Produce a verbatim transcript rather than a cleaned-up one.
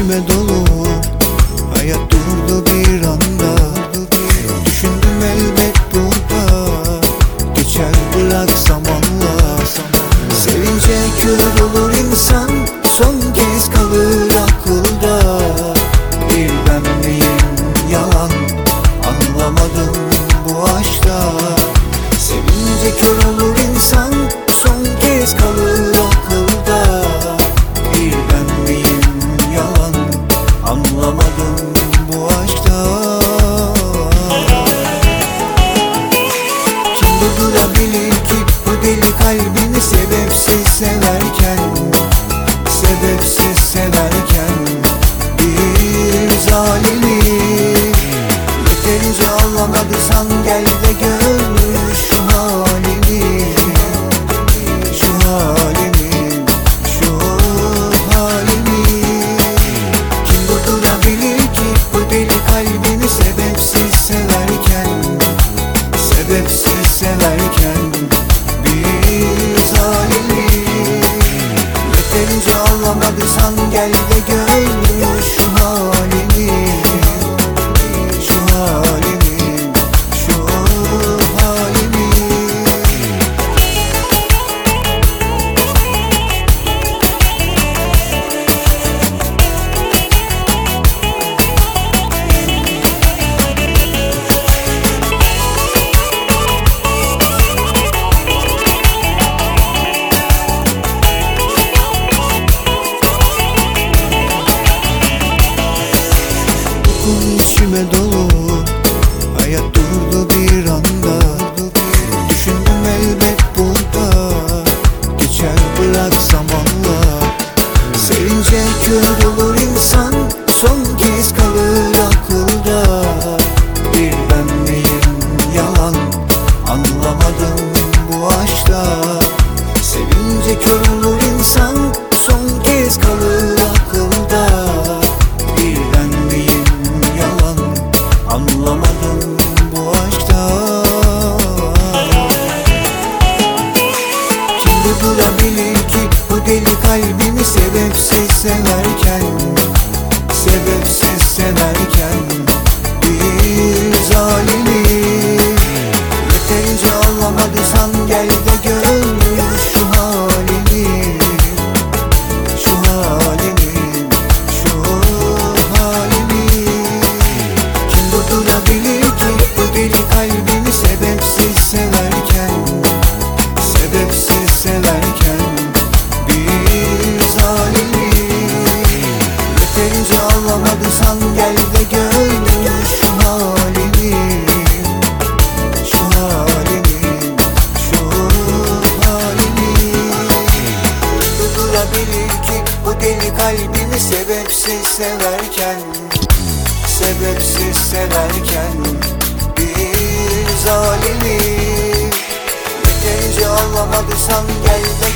içime dolu. Hayat durdu bir anda. Düşündüm elbet burada geçer bırak zamanla. Sevince kör olur insan, son kez kalır akılda. Bir ben miyim yalan, anlamadım bu aşkta. Sevince kör olur insan, son kez kalır akılda. Bir ben miyim yalan, anlamadım bu aşkta. Kim durdurabilir ki bu deli kalbini sebepsiz severken? Sebepsiz severken bir zalimi. Yeterince anlamadıysan gel de gör şu halimi. Şu halimi, şu halimi. Kim durdurabilir ki bu deli kalbini sebepsiz severken? Sebepsiz severken bir zalimi. Yeterince anlamadıysan gel de gör şu halimi. Şu halimi, şu halimi. İçime dolu, hayat durdu bir anda. Düşündüm elbet burada geçer bırak zamanla. Sevince kör olur insan, son kez kalır akılda. Bir ben miyim yalan, anlamadım bu aşkta. Sevince kör olur insan, son kez kalır akılda. Bir ben miyim yalan, anlamadım bu aşkta. Kim durdurabilir ki bu deli kalbimi sebepsiz severken? Sebepsiz severken bir zalimi. Yeterince anlamadıysan gel de gör şu halimi. Şu halimi, şu halimi. Kim durdurabilir ki bu deli kalbimi sebepsiz severken? Sebepsiz severken bir zalimi. Yeterince anlamadıysan gel de gör şu halimi. Şu halimi, şu halimi. Durdurabilir ki bu deli kalbimi sebepsiz severken? Sebepsiz severken bir zalimi. Yeterince anlamadıysan gel de